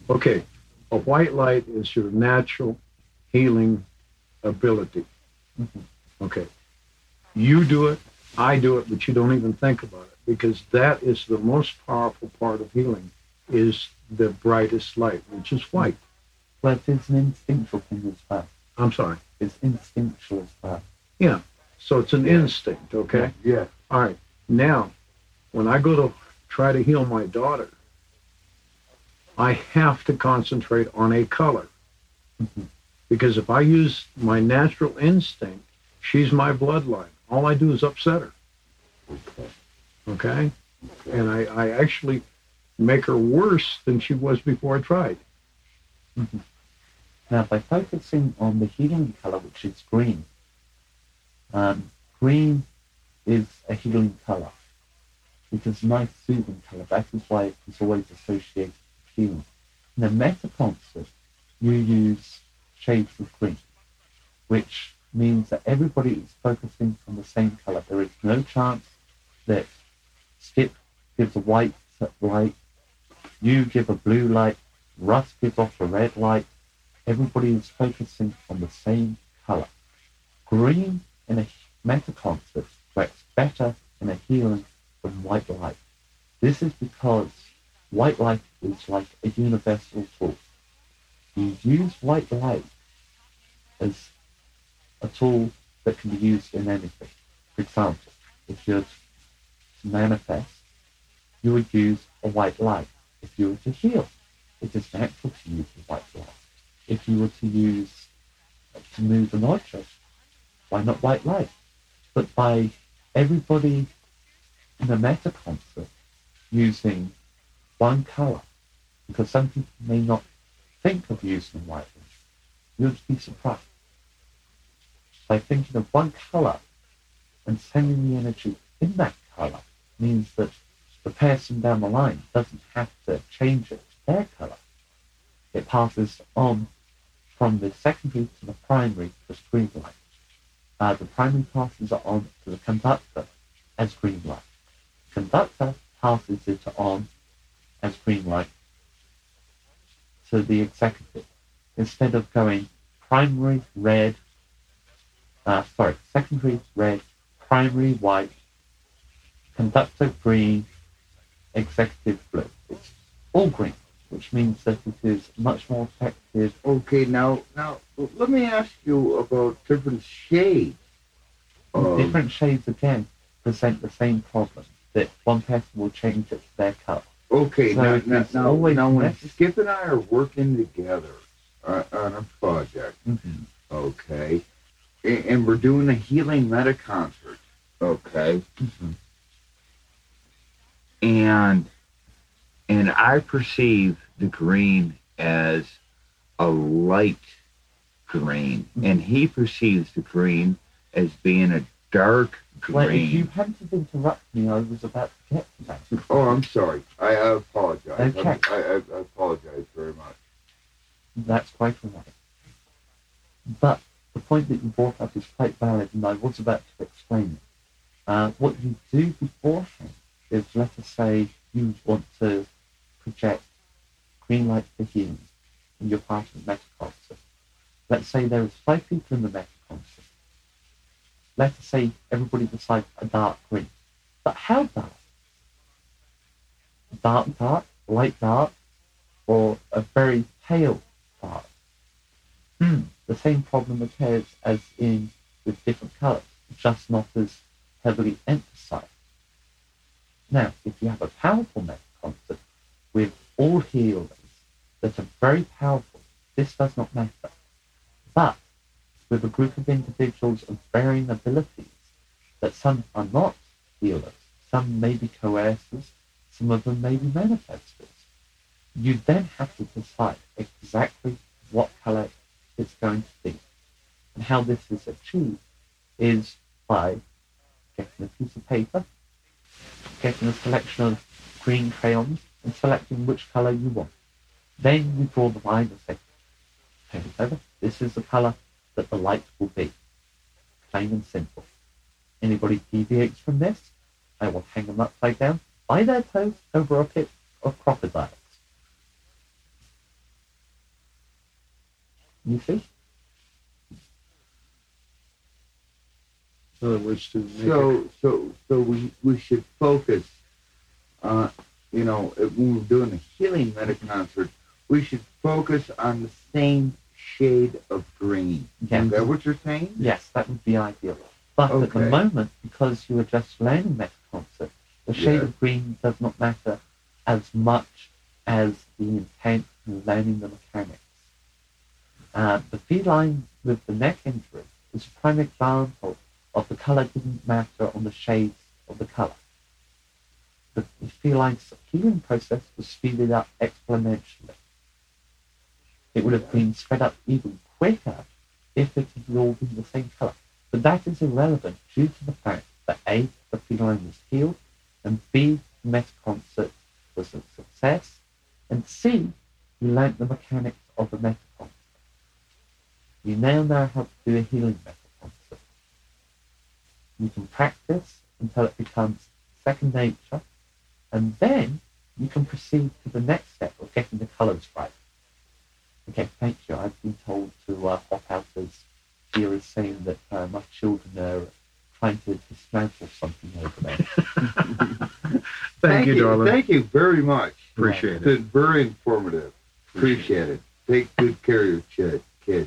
Okay, a white light is your natural healing ability. Mhm. Okay, you do it, I do it, but you don't even think about it because that is the most powerful part of healing is the brightest light, which is white. Well, it's an instinctual thing as well. I'm sorry. It's instinctual as well. Yeah. So it's an Yeah, instinct, Yeah. okay? yeah. All right. Now, when I go to try to heal my daughter, I have to concentrate on a color Mhm. because if I use my natural instinct, she's my bloodline. All I do is upset her, Okay, okay? okay. And I actually make her worse than she was before I tried. Mhm. Now, by focusing on the healing color, which is green, green is a healing color. It is a nice, soothing color. That is why it is always associated with healing. In a meta concert, you use shades of green, which means that everybody is focusing on the same color. There is no chance that Skip gives a white light, you give a blue light, Russ gives off a red light. Everybody is focusing on the same color. Green in a meta concert works better in a healing than white light. This is because white light is like a universal tool. You use white light as a tool that can be used in anything. For example, if you're to manifest, you would use a white light. If you were to heal, it is natural to use a white light. If you were to use to move an object, why not white light? But by everybody in a meta concert using one color, because some people may not think of using white light, you'd be surprised. By thinking of one color and sending the energy in that color means that the person down the line doesn't have to change it to their color. It passes on from the secondary to the primary as green light. The primary passes it on to the conductor as green light. The conductor passes it on as green light to the executive. Instead of going primary red, secondary red, primary white, conductor green, executive blue. It's all green, which means that it is much more effective. Okay, now, let me ask you about different shades of. Different shades again present the same problem that one person will change it to their color. Okay, So now, it now, is now, always now when necessary. Skip and I are working together on a project, Mhm. okay, and we're doing a healing meta concert, okay, Mhm. and I perceive the green as a light green, and Mhm. he perceives the green as being a dark Well, if you green. hadn't interrupted me, I was about to get to that. Oh, I'm sorry. I apologize. Okay, I apologize very much. that's quite all right. But the point that you brought up is quite valid, and I was about to explain it. What you do beforehand is, let us say, you want to project green light for healing in your part of the meta concert. Let's say there is 5 people in the meta concert. Let us say everybody decides a dark green. But how dark? Dark, dark, light dark, or a very pale dark? The same problem occurs as in with different colours, just not as heavily emphasized. Now, if you have a powerful meta concert with all healers that are very powerful, this does not matter. But with a group of individuals of varying abilities, that some are not healers, some may be coercers, some of them may be manifestors. You then have to decide exactly what color it's going to be. And how this is achieved is by getting a piece of paper, getting a selection of green crayons, and selecting which color you want. Then you draw the line and say, paper over, this is the color that the light will be. Plain and simple. Anybody deviates from this, I will hang them upside down by their toes over a pit of crocodiles. You see? In other words, to make it, So we should focus when we're doing a healing meta concert, we should focus on the same shade of green. Yeah. Is that what you're saying? Yes, that would be ideal. But at the Okay. moment, because you are just learning Meta Concert, the shade Yes. of green does not matter as much as the intent in learning the mechanics. The feline with the neck injury is a prime example of the colour didn't matter on the shades of the colour. The feline's healing process was speeded up exponentially. It would have been sped up even quicker if it had all been the same colour. But that is irrelevant due to the fact that A, the feline was healed, and B, the Meta Concert was a success, and C, you learnt the mechanics of the Meta Concert. You now know how to do a healing Meta Concert. You can practice until it becomes second nature, and then you can proceed to the next step of getting the colours right. Okay, thank you. I've been told to hop out as Gia is saying that my children are trying to dismantle something over there. thank you, darling. Thank you very much. Appreciate It's it. been very informative. Appreciate it. Take good care of your kids.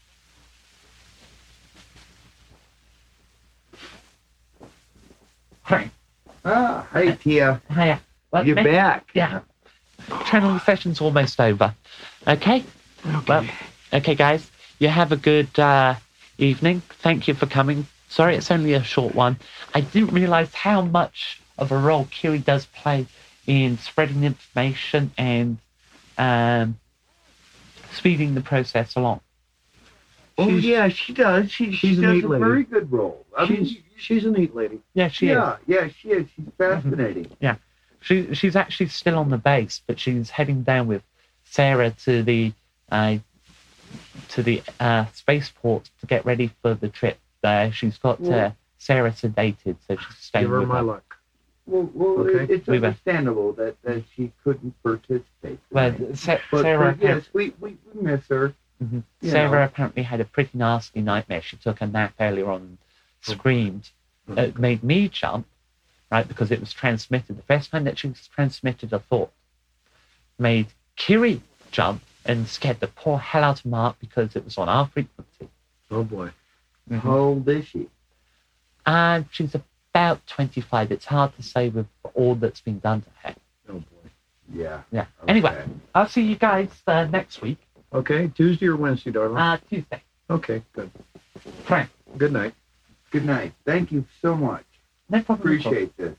Right. Hey, Tia. Hiya. Well, You're back. Yeah. Channeling session's almost over. Okay? Well, okay, guys. You have a good evening. Thank you for coming. Sorry it's only a short one. I didn't realise how much of a role Kiri does play in spreading information and speeding the process along. Oh, She's- yeah, she does. She she's a does neat a lady. very good role. I mean, She's a neat lady. Yeah, she is. yeah, she is. She's fascinating. She's actually still on the base, but she's heading down with Sarah to the spaceport to get ready for the trip. She's got Well- Sarah sedated, so she's staying Give her with my her. luck. Well, Okay. it's We were- understandable that she couldn't participate. Well, tonight. Sarah, But yes, we miss her. Mhm. you Sarah know. apparently had a pretty nasty nightmare. She took a nap earlier on and screamed. It made me jump, right, because it was transmitted. The first time that she was transmitted a thought made Kiri jump and scared the poor hell out of Mark because it was on our frequency. Oh boy. How old is she? And she's about 25. It's hard to say with all that's been done to her. Oh boy. Yeah. Yeah. Okay. Anyway, I'll see you guys next week, Okay, Tuesday or Wednesday, darling? Tuesday. Okay, good. Frank, Good night. Good night. Thank you so much. no problem. at all. Appreciate this.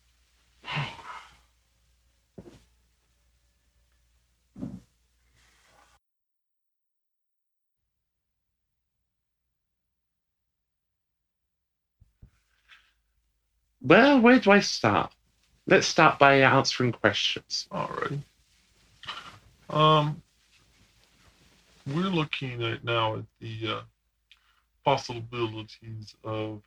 Well, where do I start? Let's start by answering questions. Alrighty. We're looking at now at the possibilities of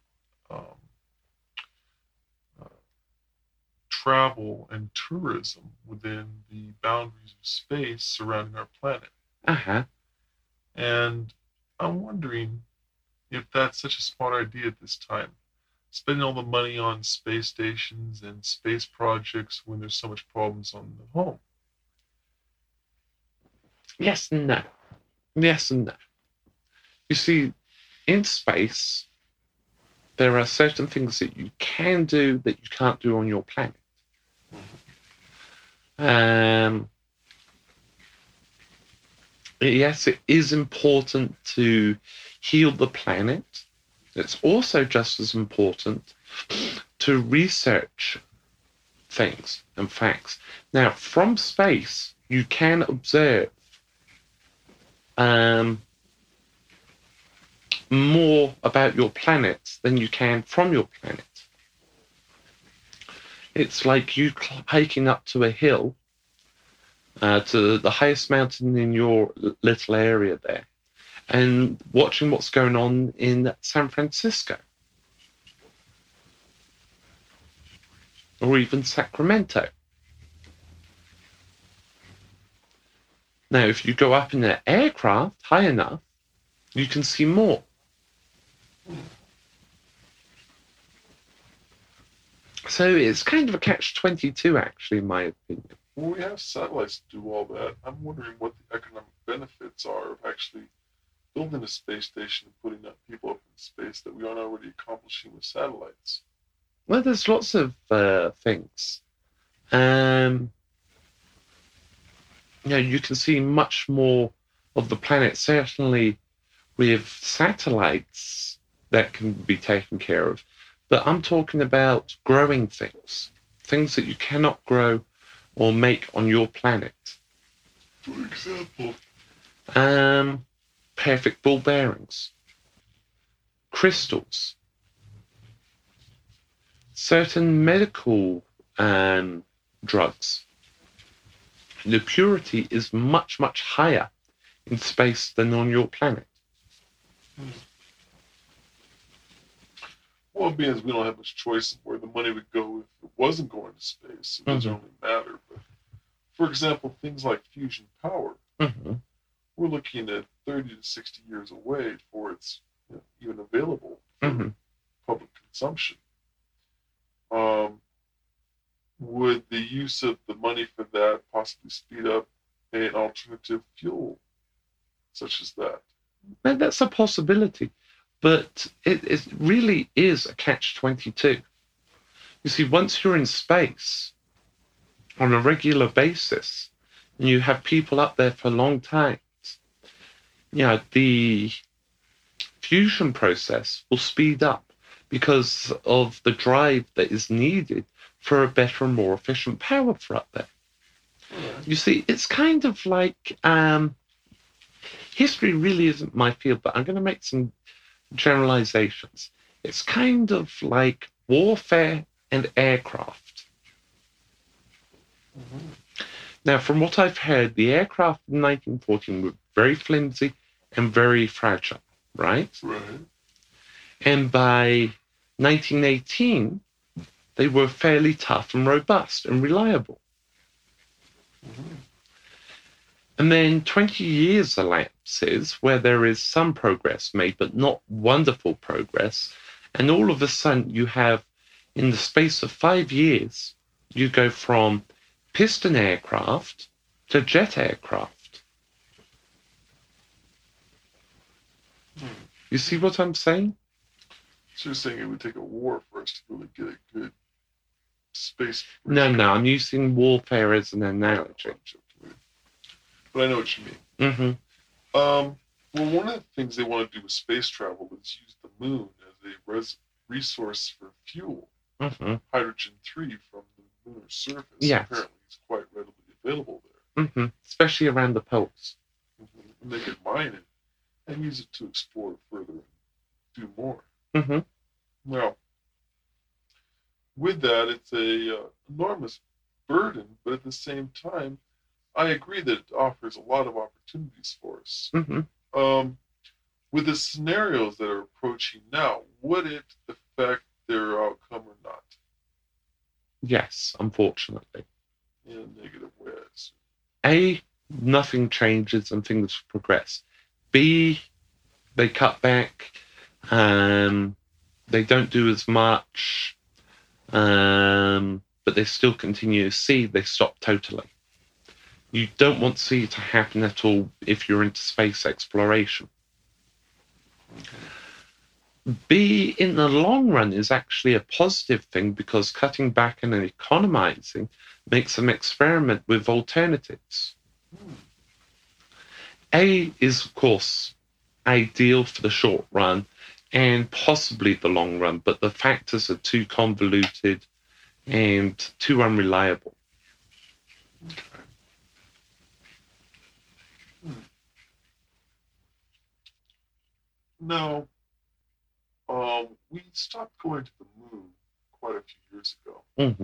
travel and tourism within the boundaries of space surrounding our planet. Uh-huh. And I'm wondering if that's such a smart idea at this time. Spending all the money on space stations and space projects when there's so much problems on the home. Yes and no. Yes and no. You see, in space, there are certain things that you can do that you can't do on your planet. Yes, it is important to heal the planet. It's also just as important to research things and facts. Now, from space, you can observe more about your planet than you can from your planet. It's like you hiking up to a hill, to the highest mountain in your little area there, and watching what's going on in San Francisco or even Sacramento. Now, if you go up in an aircraft high enough, you can see more. So it's kind of a catch-22, actually, in my opinion. Well, we have satellites to do all that. I'm wondering what the economic benefits are of actually building a space station and putting up people up in space that we aren't already accomplishing with satellites. Well, there's lots of things. You can see much more of the planet, certainly with satellites that can be taken care of. But I'm talking about growing things that you cannot grow or make on your planet. For example? Perfect ball bearings, crystals, certain medical drugs. The purity is much, much higher in space than on your planet. Well, being as we don't have much choice of where the money would go if it wasn't going to space, it doesn't really matter. But for example, things like fusion power, we're looking at 30 to 60 years away before it's even available for public consumption. Would the use of the money for that possibly speed up an alternative fuel such as that? Now, that's a possibility, but it really is a catch-22. You see, once you're in space on a regular basis, and you have people up there for long times, the fusion process will speed up because of the drive that is needed for a better and more efficient power for up there. You see, it's kind of like history really isn't my field, but I'm going to make some generalizations. It's kind of like warfare and aircraft. Now, from what I've heard, the aircraft in 1914 were very flimsy and very fragile, right? Right. And by 1918, they were fairly tough and robust and reliable. And then 20 years elapses where there is some progress made, but not wonderful progress. And all of a sudden you have, in the space of 5 years, you go from piston aircraft to jet aircraft. You see what I'm saying? So you're saying it would take a war for us to really get a good space? No, I'm using warfare as an analogy. But I know what you mean. Well, one of the things they want to do with space travel is use the moon as a resource for fuel. Hydrogen-3 from the lunar surface apparently is quite readily available there. Especially around the poles. And they could mine it and use it to explore further and do more. Now, with that, it's a enormous burden, but at the same time, I agree that it offers a lot of opportunities for us. With the scenarios that are approaching now, would it affect their outcome or not? Yes, unfortunately. In negative ways. A, nothing changes and things progress. B, they cut back. They don't do as much. But they still continue. C, they stop totally. You don't want C to happen at all if you're into space exploration. B, in the long run, is actually a positive thing because cutting back and economizing makes them experiment with alternatives. A is, of course, ideal for the short run and possibly the long run, but the factors are too convoluted and too unreliable. Now, we stopped going to the moon quite a few years ago.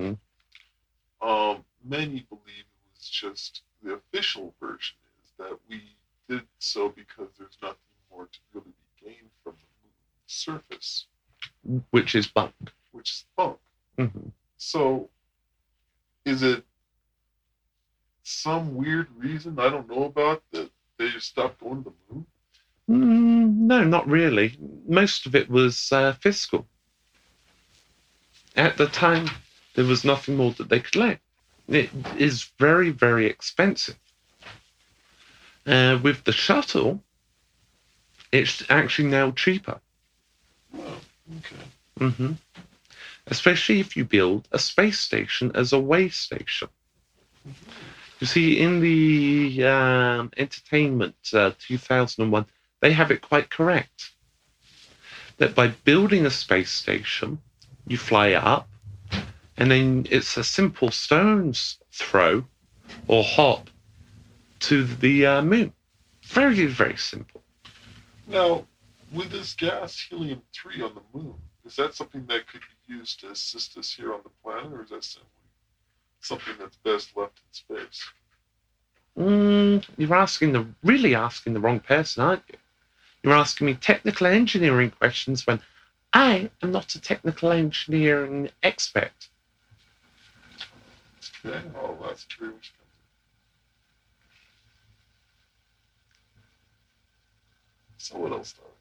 Many believe it was just the official version is that we did so because there's nothing more to really be gained from the moon's surface. Which is bunk. So, is it some weird reason I don't know about that they stopped going to the moon? No, not really. Most of it was fiscal. At the time, there was nothing more that they could let. It is very, very expensive. With the shuttle, it's actually now cheaper. Oh, okay. hmm Especially if you build a space station as a way station. You see, in the Entertainment 2001, they have it quite correct. That by building a space station, you fly up, and then it's a simple stone's throw or hop to the moon. Very, very simple. Now, with this gas helium-3 on the moon, is that something that could be used to assist us here on the planet, or is that simply something that's best left in space? You're really asking the wrong person, aren't you? You're asking me technical engineering questions when I am not a technical engineering expert. Okay, oh, that's true. So what else, Doc?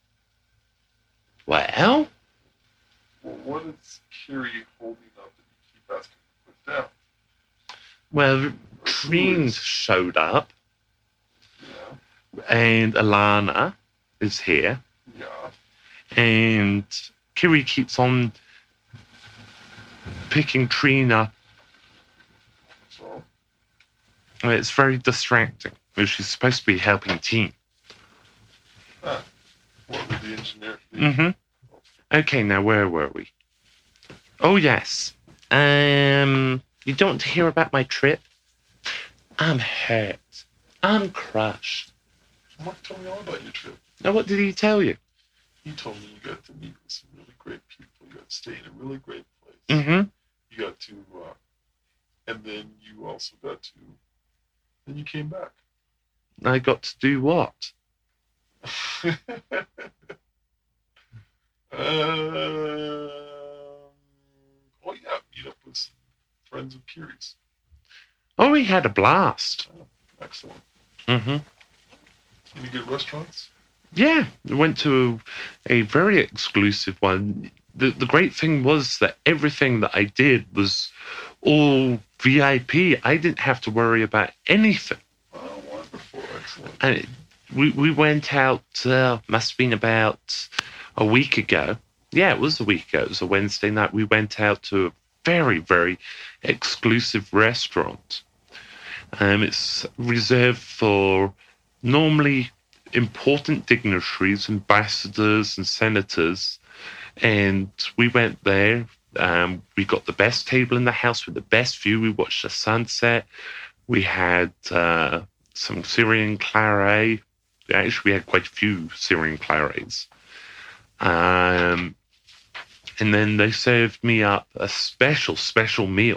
Well, Well, what is Curie holding up that you keep asking to put down? well, Trine showed up, Yeah, and Alana is here, yeah. and Kiri keeps on picking Trine up. So, It's very distracting. She's supposed to be helping Team. what would the engineer be? Mm-hmm. Okay, now where were we? Oh, yes. You don't want to hear about my trip? I'm hurt. I'm crushed. Mark, tell me all about your trip. Now, what did he tell you? He told me you got to meet with some really great people. You got to stay in a really great place. Mm-hmm. You got to, and then you also got to, then you came back. I got to do what? Oh yeah, meet up with some friends of Curie's. Oh, we had a blast. Excellent. Mm-hmm. Any good restaurants? Yeah, we went to a very exclusive one. The great thing was that everything that I did was all VIP. I didn't have to worry about anything. Oh, wonderful. Excellent. And we went out, must have been about a week ago. Yeah, it was a week ago. It was a Wednesday night. We went out to a very, very exclusive restaurant. It's reserved for normally important dignitaries, ambassadors and senators. And we went there. We got the best table in the house with the best view. We watched the sunset. We had some Syrian claret. Actually, we had quite a few Syrian clarets. And then they served me up a special, special meal.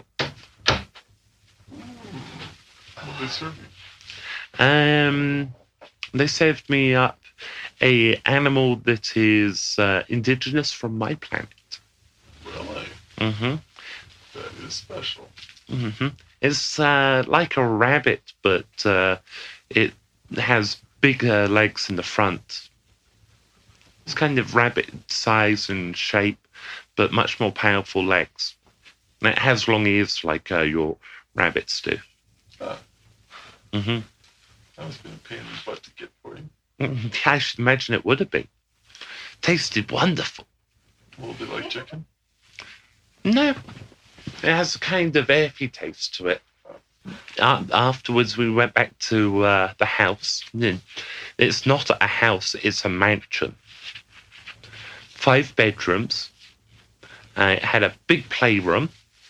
What did they serve you? They served me up a animal that is indigenous from my planet. Really? Mm-hmm. That is special. Mm-hmm. It's like a rabbit, but it has bigger legs in the front. It's kind of rabbit size and shape, but much more powerful legs. And it has long ears like your rabbits do. Ah, Mm-hmm. that must have been a pain in the butt to get for you. I should imagine it would have been. Tasted wonderful. A little bit like chicken. No, it has a kind of earthy taste to it. Afterwards, we went back to the house. It's not a house, it's a mansion. 5 bedrooms. It had a big playroom.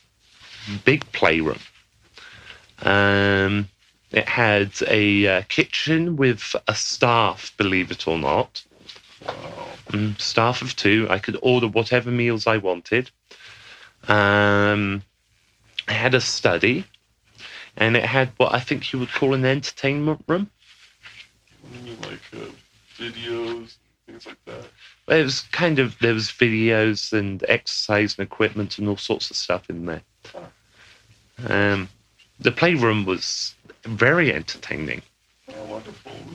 It had a kitchen with a staff, believe it or not. Wow. Staff of 2. I could order whatever meals I wanted. It had a study, and it had what I think you would call an entertainment room. You mean like videos, things like that? It was kind of, there was videos and exercise and equipment and all sorts of stuff in there. The playroom was very entertaining.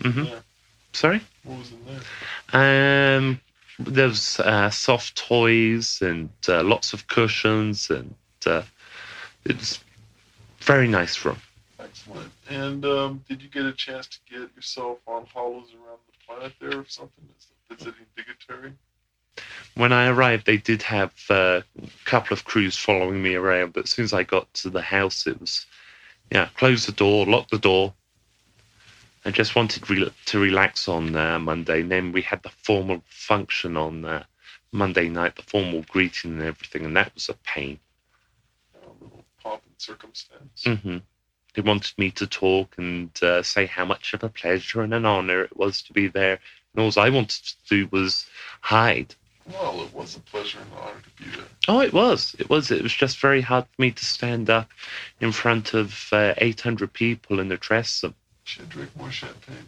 Mhm. Yeah. Sorry? What was in there? There was soft toys and lots of cushions, and it's very nice room. Excellent. And did you get a chance to get yourself on hollows around the planet there or something? Visiting dignitary? When I arrived, they did have a couple of crews following me around, but as soon as I got to the house, it was, close the door, lock the door. I just wanted to relax on Monday, and then we had the formal function on Monday night, the formal greeting and everything, and that was a pain. A little pomp and circumstance. Hmm. They wanted me to talk and say how much of a pleasure and an honour it was to be there, and all I wanted to do was hide. Well, it was a pleasure and an honor to be there. Oh, it was. It was just very hard for me to stand up in front of 800 people and address them. Should drink more champagne.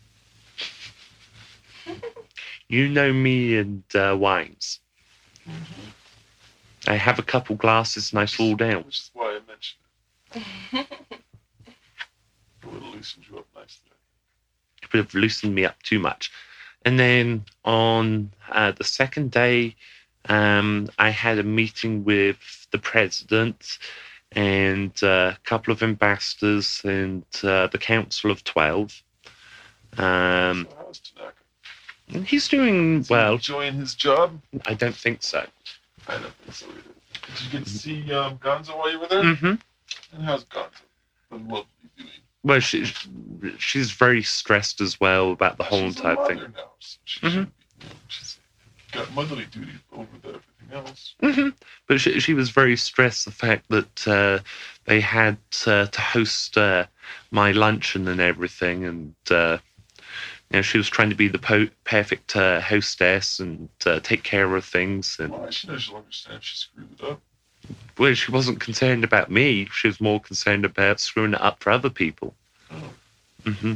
You know me and wines. Mm-hmm. I have a couple glasses and I fall down. Which is why I mentioned it. It would have loosened you up nicely. It would have loosened me up too much. And then on the second day, I had a meeting with the president and a couple of ambassadors and the Council of 12. So how's Tanaka? He's doing Is he well. enjoying his job? I don't think so. I don't think so either. Did you get to see Gonzo while you were there? Hmm. And how's Gonzo? The lovely doing. Well, she's very stressed as well about the whole She's entire a mother thing. now, so she Mhm. should be, she's got motherly duty over everything else. Hmm. But she was very stressed the fact that they had to host my luncheon and everything, and she was trying to be the perfect hostess and take care of things. And Well, she knows she'll understand if she screwed it up. well, she wasn't concerned about me; she was more concerned about screwing it up for other people. Oh. Hmm.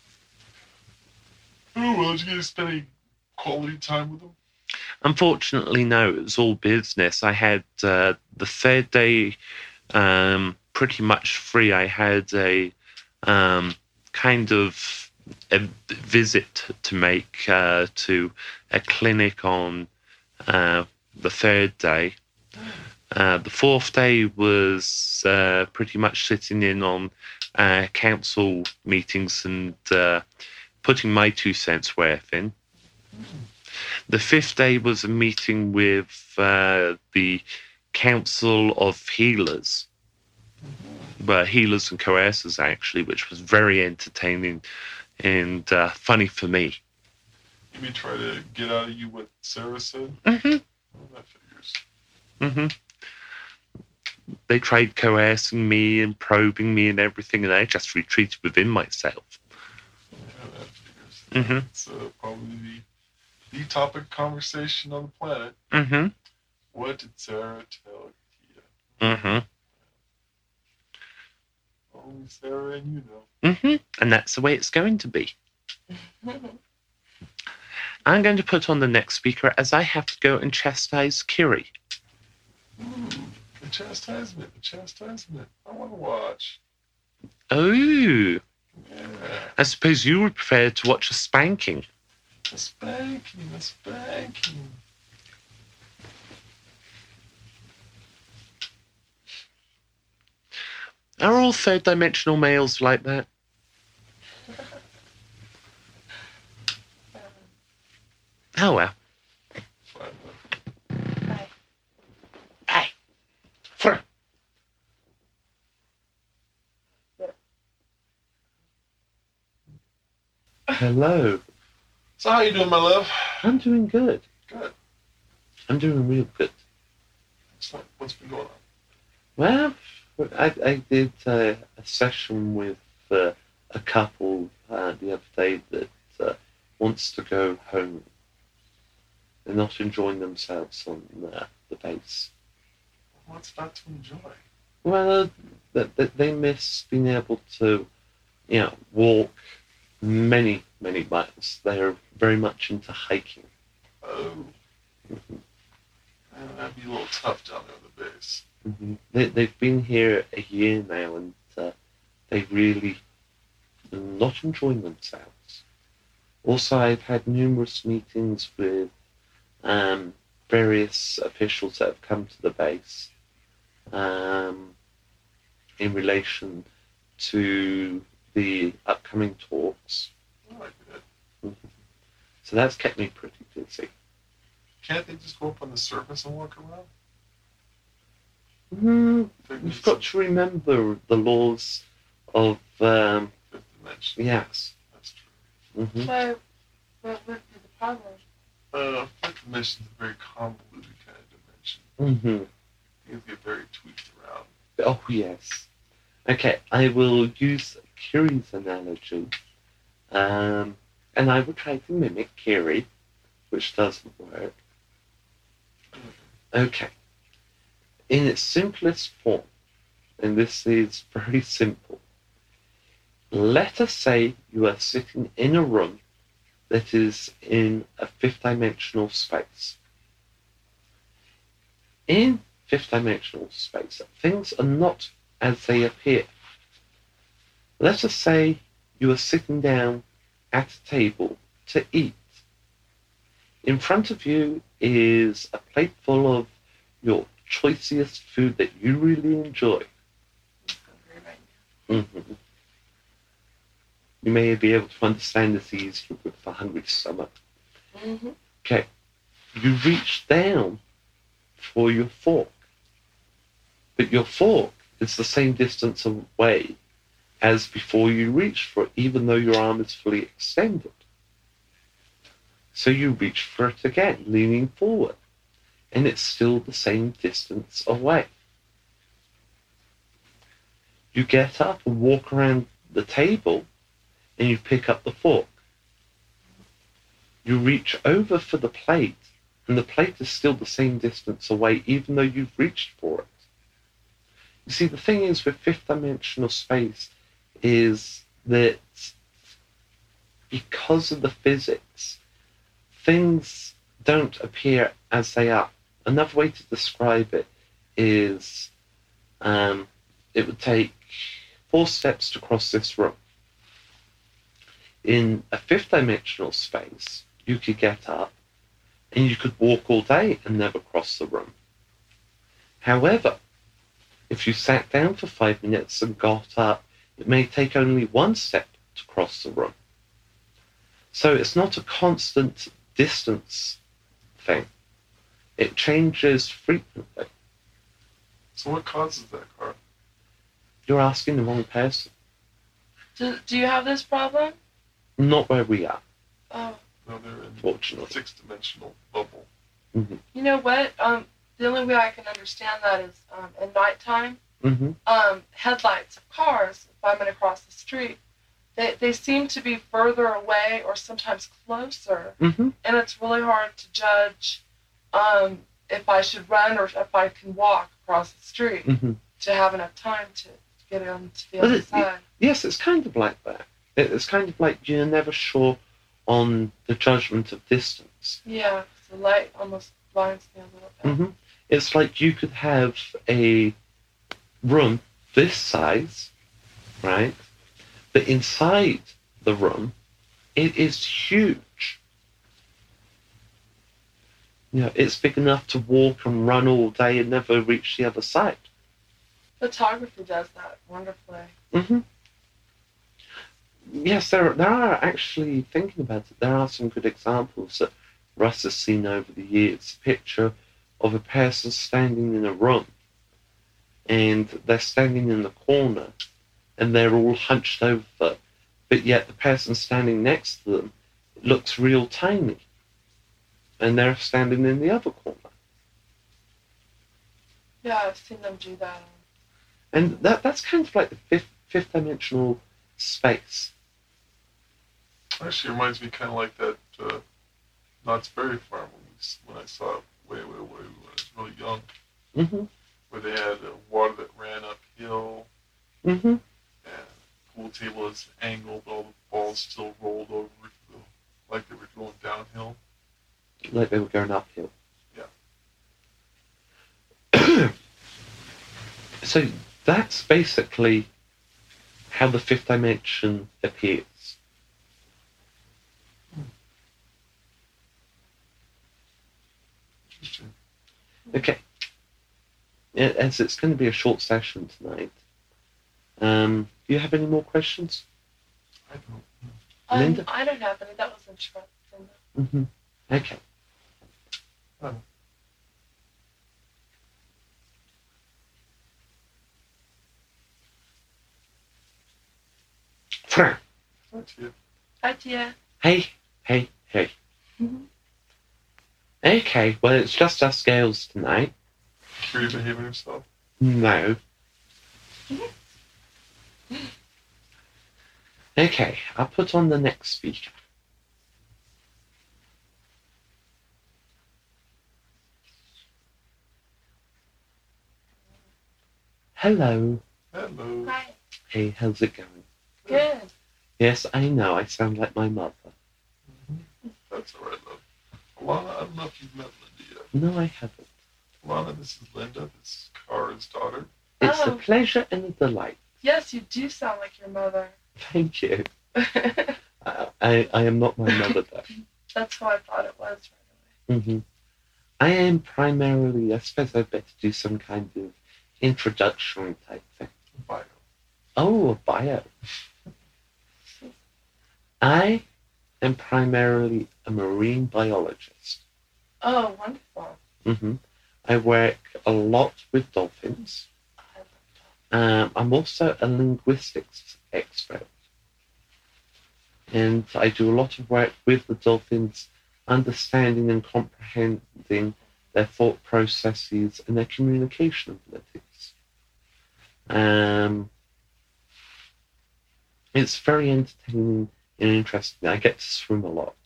Oh, well, did you get to spend any quality time with him? Unfortunately, no. It was all business. I had the third day pretty much free. I had a kind of a visit to make to a clinic on the third day. The fourth day was pretty much sitting in on council meetings and putting my 2 cents worth in. The fifth day was a meeting with the Council of Healers. Well, healers and coercers, actually, which was very entertaining and funny for me. You may try to get out of you what Sarah said? Hmm. Well, that figures. Hmm. They tried coercing me and probing me and everything, and I just retreated within myself. Yeah, that figures. Hmm. It's probably the topic of conversation on the planet. Hmm. What did Sarah tell Kia? Hmm. Only Sarah and you know. Hmm. And that's the way it's going to be. I'm going to put on the next speaker as I have to go and chastise Kiri. Ooh, the chastisement. I want to watch. Oh, Yeah. I suppose you would prefer to watch a spanking. A spanking. Are all third dimensional males like that? Oh well. Fine. Hey. Fur. Hello. So how you doing, my love? I'm doing good. Good. I'm doing real good. Excellent. What's been going on? Well, I did a session with a couple the other day that wants to go home. They're not enjoying themselves on the base. What's not to enjoy? Well, they miss being able to, walk many, many miles. They're very much into hiking. Oh. That'd be a little tough down there on the base. Mm-hmm. They've been here a year now, and they really are not enjoying themselves. Also, I've had numerous meetings with various officials that have come to the base in relation to the upcoming talks. I like that. So that's kept me pretty busy. Can't they just go up on the surface and walk around? You've got to remember the laws of Fifth dimension. yes. That's true. Mm-hmm. What would be the problem? Fifth dimension is a very convoluted kind of dimension. Mm-hmm. Things get very tweaked around. Oh yes. Okay, I will use Kiri's analogy, and I will try to mimic Kiri, which doesn't work. Okay. In its simplest form, and this is very simple, let us say you are sitting in a room that is in a fifth dimensional space. In fifth dimensional space, things are not as they appear. Let us say you are sitting down at a table to eat. In front of you is a plate full of your choicest food that you really enjoy. Mm-hmm. You may be able to understand this easier with a hungry stomach. Mm-hmm. Okay, you reach down for your fork, but your fork is the same distance away as before you reached for it, even though your arm is fully extended. So you reach for it again, leaning forward, and it's still the same distance away. You get up and walk around the table, and you pick up the fork. You reach over for the plate, and the plate is still the same distance away, even though you've reached for it. You see, the thing is with fifth dimensional space is that because of the physics, things don't appear as they are. Another way to describe it is it would take 4 steps to cross this room. In a fifth dimensional space, you could get up and you could walk all day and never cross the room. However, if you sat down for 5 minutes and got up, it may take only 1 step to cross the room. So it's not a constant distance thing. It changes frequently. So what causes that, Carl? You're asking the wrong person. Do you have this problem? Not where we are, Oh, No, they're in fortunately. 6-dimensional bubble. you know what? The only way I can understand that is at nighttime. Mm-hmm. Headlights of cars, if I'm going to cross the street, they seem to be further away or sometimes closer, Mm-hmm. and it's really hard to judge if I should run or if I can walk across the street Mm-hmm. to have enough time to get on to the Well, other side. Yes, it's kind of like that. It's kind of like you're never sure on the judgment of distance. Yeah, the light almost blinds me a little bit. Mm-hmm. It's like you could have a room this size, right? But inside the room, it is huge. You know, it's big enough to walk and run all day and never reach the other side. Photography does that wonderfully. Mm-hmm. Yes, there are actually, thinking about it, there are some good examples that Russ has seen over the years. A picture of a person standing in a room, and they're standing in the corner, and they're all hunched over, but yet the person standing next to them looks real tiny, and they're standing in the other corner. Yeah, I've seen them do that. And that's kind of like the fifth dimensional space. Actually, it reminds me kind of like that Knott's Berry Farm when I saw it way when I was really young, Mm-hmm. where they had water that ran uphill, Mm-hmm. and the pool table is angled, all the balls still rolled over like they were going downhill. Like they were going uphill. Yeah. So that's basically how the fifth dimension appears. Interesting. Okay. As it's going to be a short session tonight, do you have any more questions? I don't. Linda? I don't have any. That was interesting. Mm-hmm. Okay. Oh. Frank. That's it. Hi, Tia. Hey. Mhm. Okay, well, it's just us girls tonight. Curie behaving himself. No. Okay, I'll put on the next speaker. Hello. Hello. Hi. Hey, how's it going? Good. Yes, I know, I sound like my mother. That's all right, love. Alana, I don't know if you've met Linda yet. No, I haven't. Alana, this is Linda. This is Kara's daughter. It's a Oh. pleasure and a delight. Yes, you do sound like your mother. Thank you. I am not my mother, though. That's how I thought it was right Hmm. I am primarily, I suppose I'd better do some kind of introductory type thing. Bio. Oh, a bio. I am primarily a marine biologist. away. Oh, wonderful. Hmm. I work a lot with dolphins. I love I'm also a linguistics expert. And I do a lot of work with the dolphins, understanding and comprehending their thought processes and their communication abilities. It's very entertaining and interesting. I get to swim a lot.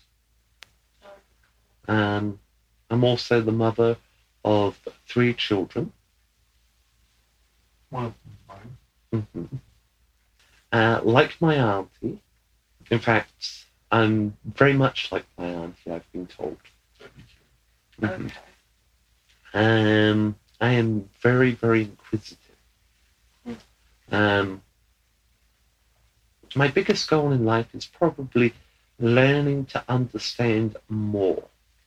I'm also the mother of 3 children. One of them mine. Like my auntie. In fact, I'm very much like my auntie, I've been told. That'd be cute. Mhm. Okay. I am very, very inquisitive. My biggest goal in life is probably learning to understand more.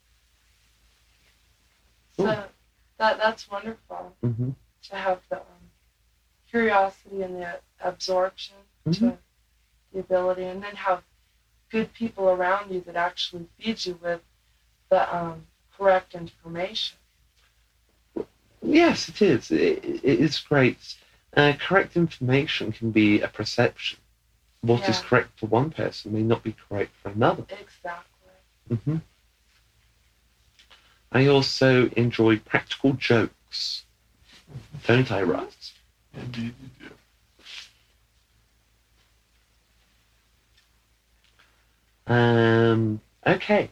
So that's wonderful Hmm. to have the curiosity and the absorption Mhm. to the ability, and then have good people around you that actually feed you with the correct information. Yes, it is. It is great. Correct information can be a perception. What is Yeah. correct for one person may not be correct for another. Exactly. Hmm. I also enjoy practical jokes. Don't I, Russ? Indeed, you do. Okay.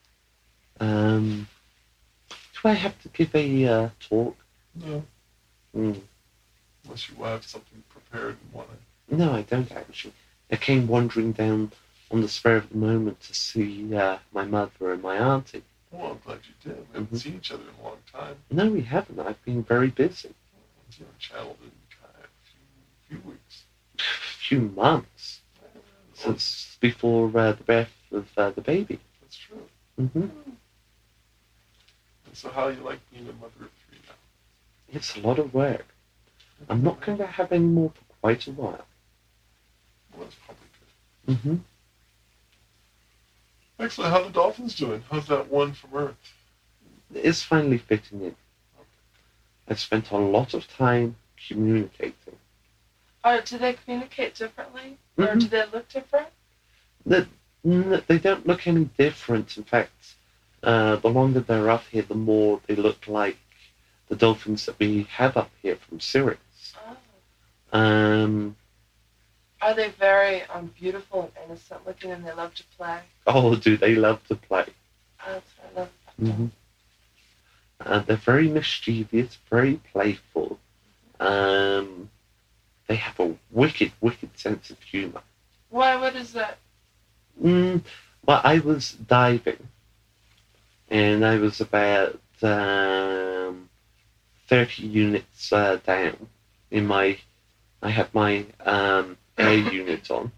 Do I have to give a talk? No, Mm. unless you have something prepared and want to. No, I don't actually. I came wandering down on the spur of the moment to see my mother and my auntie. Well, I'm glad you did. We haven't Mhm. seen each other in a long time. No, we haven't. I've been very busy. You haven't chatted in kind of a few weeks. A few months since before the birth of the baby. That's true. Hmm. And so, how you like being a mother of 3 now? It's a lot of work. I'm not going to have any more for quite a while. Well, that's probably good. Hmm. Excellent. How the dolphins doing? How's that one from Earth? It's finally fitting in. I've spent a lot of time communicating. Or do they communicate differently, or Mhm. do they look different? They don't look any different. In fact, the longer they're up here, the more they look like the dolphins that we have up here from Sirius. Oh. Are they very beautiful and innocent looking, and they love to play? Oh, do they love to play? That's what I love. Hmm. They're very mischievous, very playful. They have a wicked, wicked sense of humour. Why? What is that? Well, I was diving, and I was about 30 units down in my. I had my air unit on,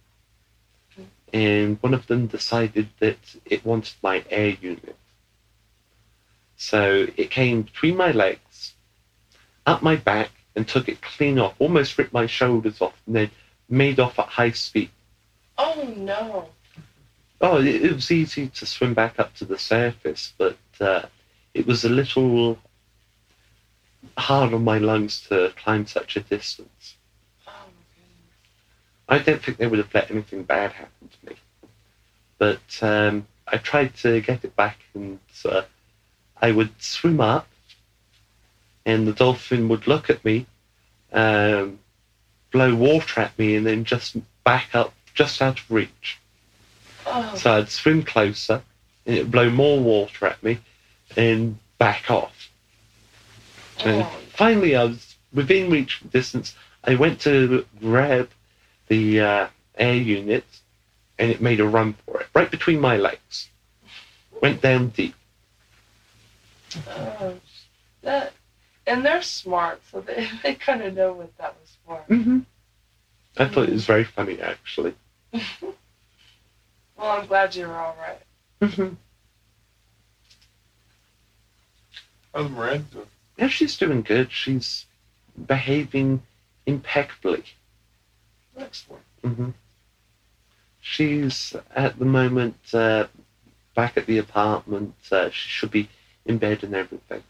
and one of them decided that it wanted my air unit. So it came between my legs, up my back, and took it clean off, almost ripped my shoulders off, and then made off at high speed. Oh no. Oh, it was easy to swim back up to the surface, but it was a little hard on my lungs to climb such a distance. Oh my goodness. I don't think they would have let anything bad happen to me. But I tried to get it back, and I would swim up, and the dolphin would look at me, blow water at me, and then just back up, just out of reach. Oh. So I'd swim closer, and it'd blow more water at me, and back off. And Oh. finally, I was within reach distance. I went to grab the air unit, and it made a run for it, right between my legs. Went down deep. Oh. And they're smart, so they kind of know what that was for. Mm-hmm. I thought it was very funny, actually. Well, I'm glad you were all right. Mm-hmm. How's Miranda doing? Yeah, she's doing good. She's behaving impeccably. Excellent. Mm-hmm. She's at the moment back at the apartment. She should be in bed and everything.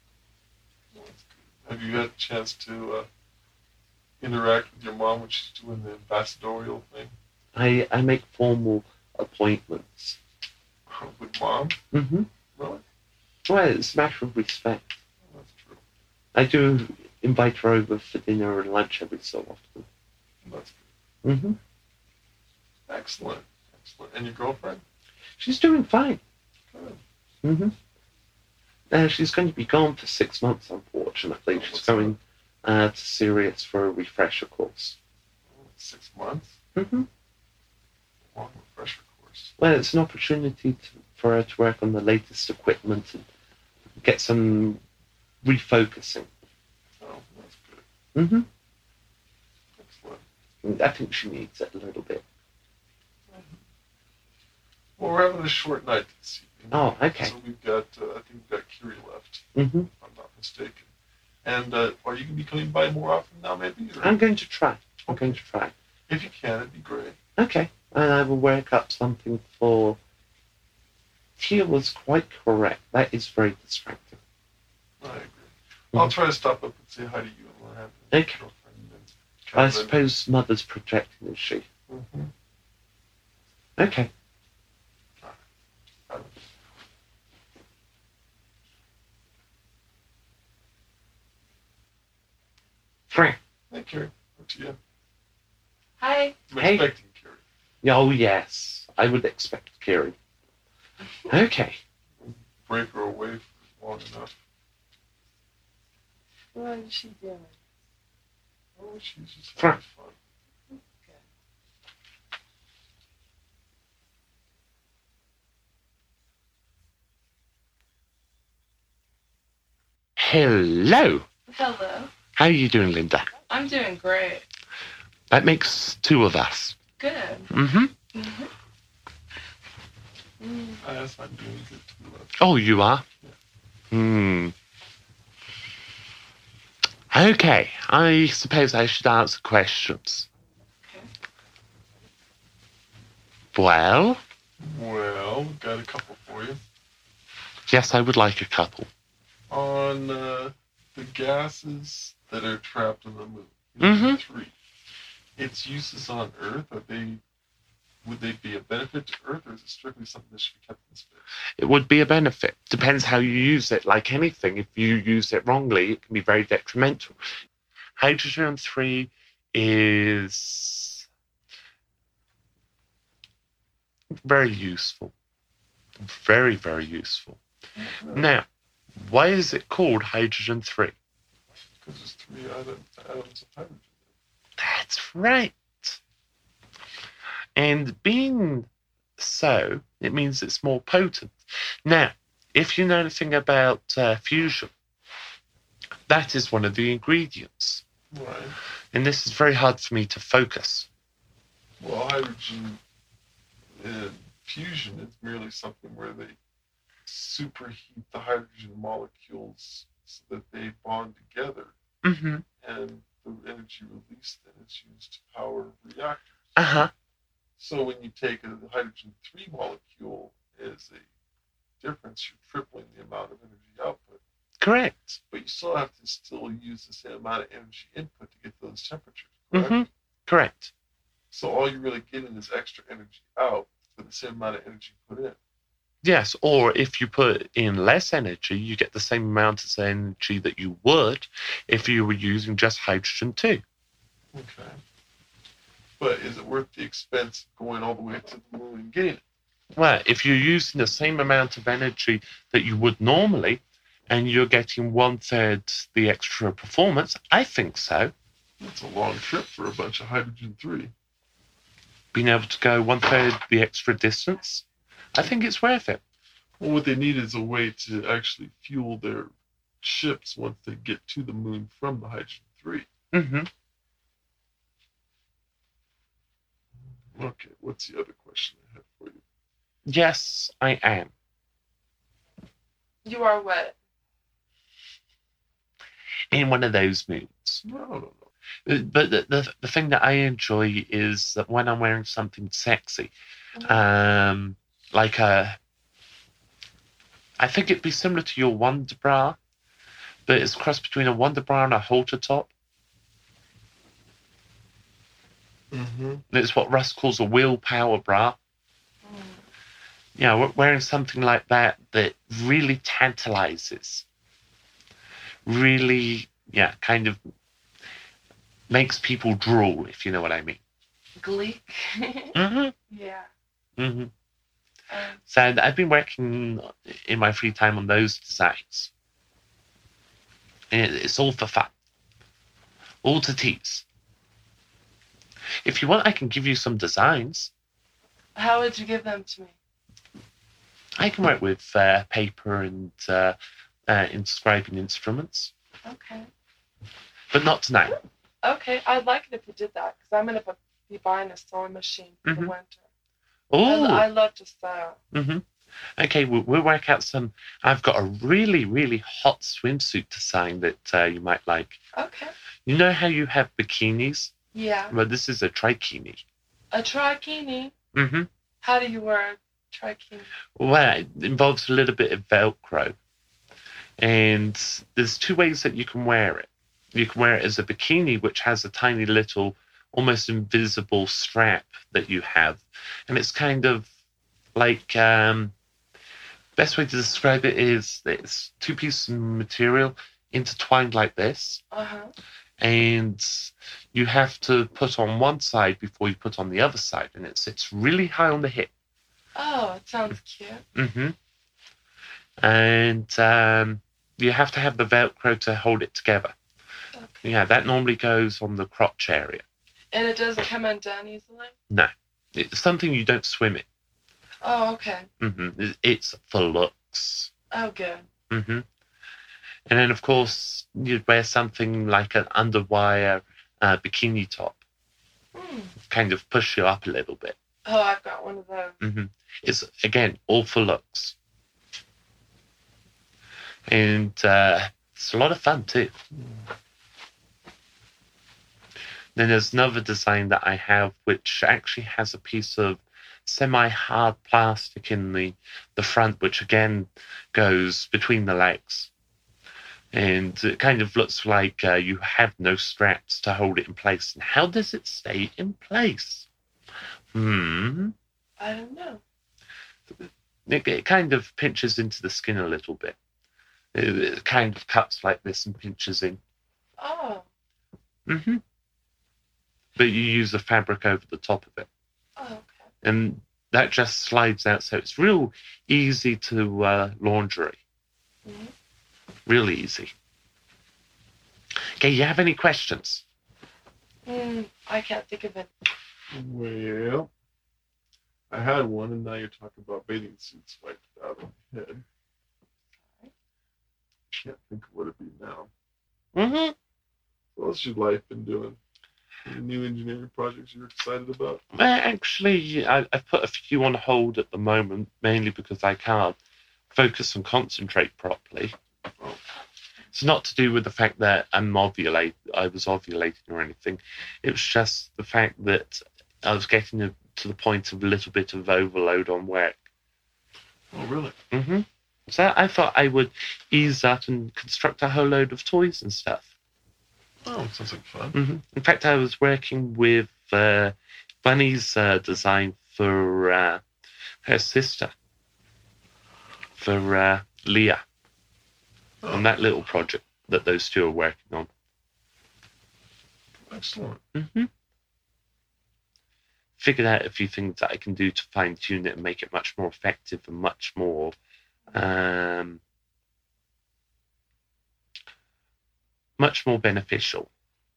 Have you had a chance to interact with your mom when she's doing the ambassadorial thing? I make formal appointments. With mom? Mm-hmm. Really? Well, it's a matter of respect. Oh, that's true. I do invite her over for dinner and lunch every so often. That's good. Mm-hmm. Excellent. Excellent. And your girlfriend? She's doing fine. Good. Mm-hmm. She's going to be gone for 6 months, unfortunately. She's going to Sirius for a refresher course. 6 months? Mm-hmm. Long refresher course. Well, it's an opportunity for her to work on the latest equipment and get some refocusing. Oh, that's good. Mm-hmm. Excellent. I think she needs it a little bit. Well, we're having a short night this evening. Oh, okay. So we've got, I think we've got Kiri left, Mm-hmm. if I'm not mistaken. And are you going to be coming by more often now, maybe? Or? I'm going to try. If you can, it'd be great. Okay. And I will work up something for... Tia was quite correct. That is very distracting. I agree. I'll try to stop up and say hi to you and what happened. Okay. I suppose Mother's projecting, is she? Mm-hmm. Okay. Frank. Hey, Kiri. Up to you. Hi. I'm Hey. expecting Kiri. Oh, yes. I would expect Kiri. Okay. Break her away for long enough. What is she doing? Oh, she's just having fun. Hello. Hello. How are you doing, Linda? I'm doing great. That makes 2 of us. Good. Mm-hmm. Mm-hmm. Yes, I'm doing good too. Oh, you are? Okay. I suppose I should answer questions. Okay. Well, Well, got a couple for you. yes, I would like a couple. On the gases that are trapped in the moon. Mhm. 3. Its uses on Earth, would they be a benefit to Earth, or is it strictly something that should be kept in space? It would be a benefit. Depends how you use it. Like anything, if you use it wrongly, it can be very detrimental. Hydrogen-3 is very useful. Very, very useful. Now, why is it called hydrogen-3? Because there's 3 atoms of hydrogen. That's right. And being so, it means it's more potent. Now, if you know anything about fusion, that is one of the ingredients. Right. And this is very hard for me to focus. Well, hydrogen fusion is merely something where they superheat the hydrogen molecules so that they bond together, Mm-hmm. and the energy released then is used to power reactors. Uh-huh. So when you take a hydrogen 3 molecule as a difference, you're tripling the amount of energy output. Correct. But you still have to still use the same amount of energy input to get those temperatures, correct? Mm-hmm. Correct. So all you're really getting is extra energy out for the same amount of energy put in. Yes, or if you put in less energy, you get the same amount of energy that you would if you were using just hydrogen too. Okay. But is it worth the expense of going all the way to the moon and getting it? Well, if you're using the same amount of energy that you would normally, and you're getting 1/3 the extra performance, I think so. That's a long trip for a bunch of hydrogen 3. Being able to go 1/3 the extra distance, I think it's worth it. Well, what they need is a way to actually fuel their ships once they get to the moon from the hydrogen 3. Mm-hmm. Okay, what's the other question I have for you? Yes, I am. You are what? In one of those moods. No. But the thing that I enjoy is that when I'm wearing something sexy, like I think it'd be similar to your Wonder Bra, but it's a cross between a Wonder Bra and a halter top. Mm-hmm. It's what Russ calls a willpower bra. Yeah, wearing something like that really tantalizes. Really, yeah, kind of makes people drool, if you know what I mean. Gleek. Mm-hmm. Yeah. Mm-hmm. So I've been working in my free time on those designs. And it's all for fun. All to tease. If you want, I can give you some designs. How would you give them to me? I can work with paper and inscribing instruments, Okay. but not tonight. Okay, I'd like it if you did that, because I'm going to be buying a sewing machine for the Mhm. winter. Oh, I love to sew. mm-hmm. Okay, we'll work out some. I've got a really, really hot swimsuit design that you might like. Okay. You know how you have bikinis? Yeah. Well, this is a trikini. A trikini. Mm-hmm. How do you wear a trikini? Well, it involves a little bit of Velcro. And there's two ways that you can wear it. You can wear it as a bikini, which has a tiny little, almost invisible strap that you have. And it's kind of like, best way to describe it is it's two pieces of material intertwined like this. Uh-huh. And you have to put on one side before you put on the other side. And it sits really high on the hip. Oh, it sounds cute. Mm-hmm. And you have to have the Velcro to hold it together. Okay. Yeah, that normally goes on the crotch area. And it doesn't come undone easily? No, it's something you don't swim in. Oh, okay. Mm-hmm. It's for looks. Oh, good. Mm-hmm. And then, of course, you'd wear something like an underwire bikini top. Kind of push you up a little bit. Oh, I've got one of those. Mm-hmm. It's, again, all for looks. And it's a lot of fun, too. Then there's another design that I have, which actually has a piece of semi-hard plastic in the front, which again goes between the legs. And it kind of looks like you have no straps to hold it in place. And how does it stay in place? I don't know. It kind of pinches into the skin a little bit. It kind of cuts like this and pinches in. Oh. Mm-hmm. But you use the fabric over the top of it. Oh, okay. And that just slides out, so it's real easy to laundry. Mm-hmm. Real easy. Okay, you have any questions? I can't think of it. Well, I had one, and now you're talking about bathing suits wiped out of my head. Can't think of what it'd be now. Mm-hmm. What's your life been doing? Any new engineering projects you're excited about? Actually, I've put a few on hold at the moment, mainly because I can't focus and concentrate properly. It's not to do with the fact that I was ovulating or anything. It was just the fact that I was getting to the point of a little bit of overload on work. Oh, really? Mm-hmm. So I thought I would ease up and construct a whole load of toys and stuff. Oh, sounds like fun. Mm-hmm. In fact, I was working with Bunny's design for her sister, for Leah, on that little project that those two are working on. Excellent. Mm-hmm. Figured out a few things that I can do to fine-tune it and make it much more effective and much more beneficial.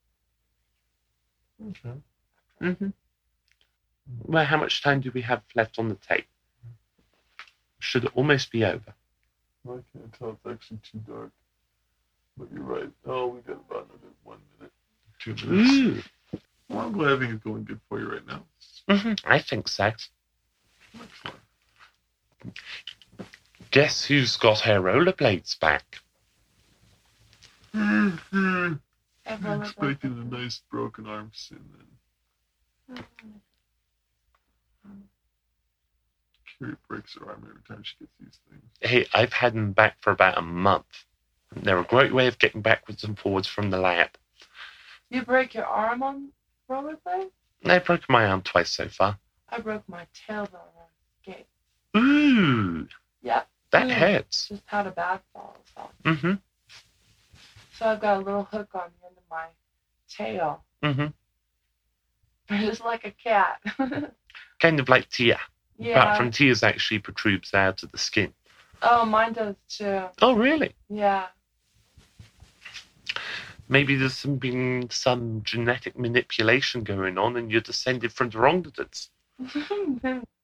Okay. Mm-hmm. Well, how much time do we have left on the tape? Should it almost be over? I can't tell. It's actually too dark. But you're right. Oh, we got about another 1 minute, 2 minutes. Ooh. Well, I'm glad everything's going good for you right now. Mm-hmm. I think so. Excellent. Guess who's got her rollerblades back? Mm-hmm. I'm Everyone expecting a nice broken arm soon then. Carrie breaks her arm every time she gets these things. Hey, I've had them back for about a month. They're a great way of getting backwards and forwards from the lab. You break your arm on rollerblade? I've broken my arm twice so far. I broke my tailbone on skate. Ooh, Yep. that hurts. Just had a bad fall. So. Mm-hmm. So I've got a little hook on the end of my tail. Mm-hmm. Just like a cat. Kind of like Tia. Yeah. Apart from Tia's actually protrudes out of the skin. Oh, mine does too. Oh, really? Yeah. Maybe there's been some genetic manipulation going on and you're descended from the Rongdodons.